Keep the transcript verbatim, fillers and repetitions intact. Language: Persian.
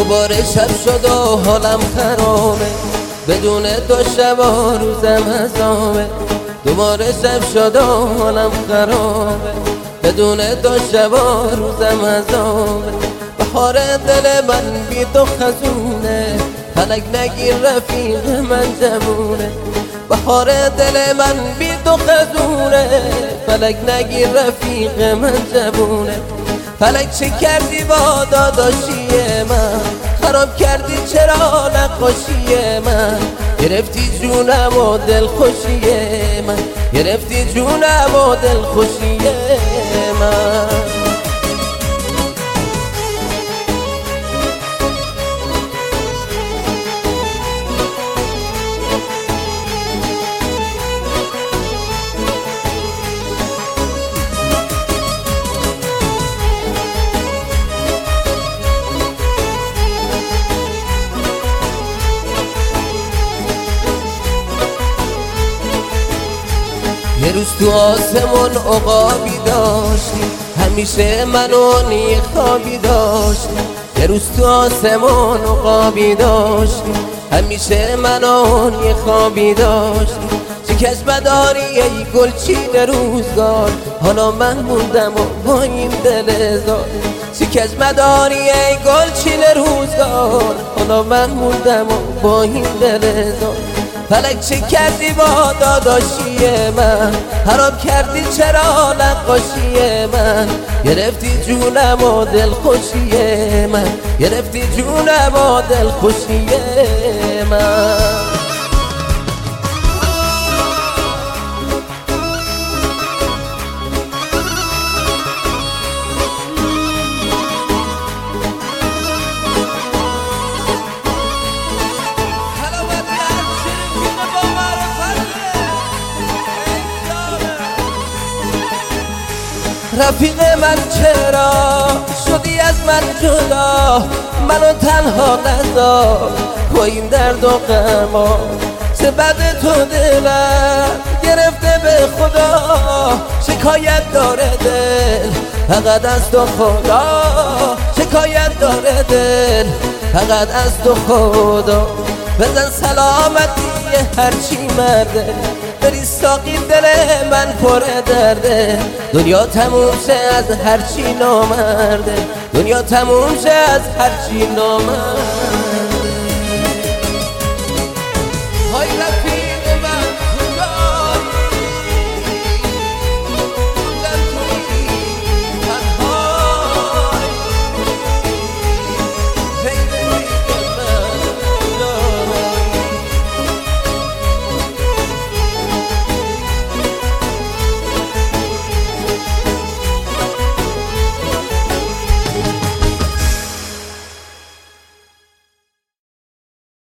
دوباره شب شد و حالم خرابه، بدون تو شب و روزم عذابه. دوباره شب شد و حالم خرابه، بدون تو شب و روزم عذابه. بهار دل من بی تو خزونه، فلک نگیر رفیق من جوونه. بهار دل من بی تو خزونه، فلک نگیر رفیق من جوونه. فلک چه کردی با داداشی من، خراب کردی چرا نقاشی من. گرفتی جونم و دل خوشی من، گرفتی جونم و دل خوشی من. یه روز تو آسمون عقابی داشتی، همیشه منو نی خوابی داشتی. یه روز تو آسمون عقابی داشتی، همیشه منو نی خوابی داشتی. چه کشمه داری ای گلچین روزگار، حالا من موندم و با این دل زار. چه کشمه داری ای گلچین روزگار، حالا من موندم و با این دل زار. فلک چه کردی با داداشی من، خراب کردی چرا نقاشی من. گرفتی جونم و دل خوشی من، گرفتی جونم و دل خوشی من. رفیق من چرا شدی از من جدا، منو تنها نذار با این درد و غما. چه بد تو دلم گرفته به خدا، شکایت داره دل فقط از تو خدا. شکایت داره دل فقط از تو خدا. بزن سلامتی هرچی مرده، بری ساقی دل من پر درده. دنیا تموم شه از هرچی نامرده، دنیا تموم شه از هرچی نامرده.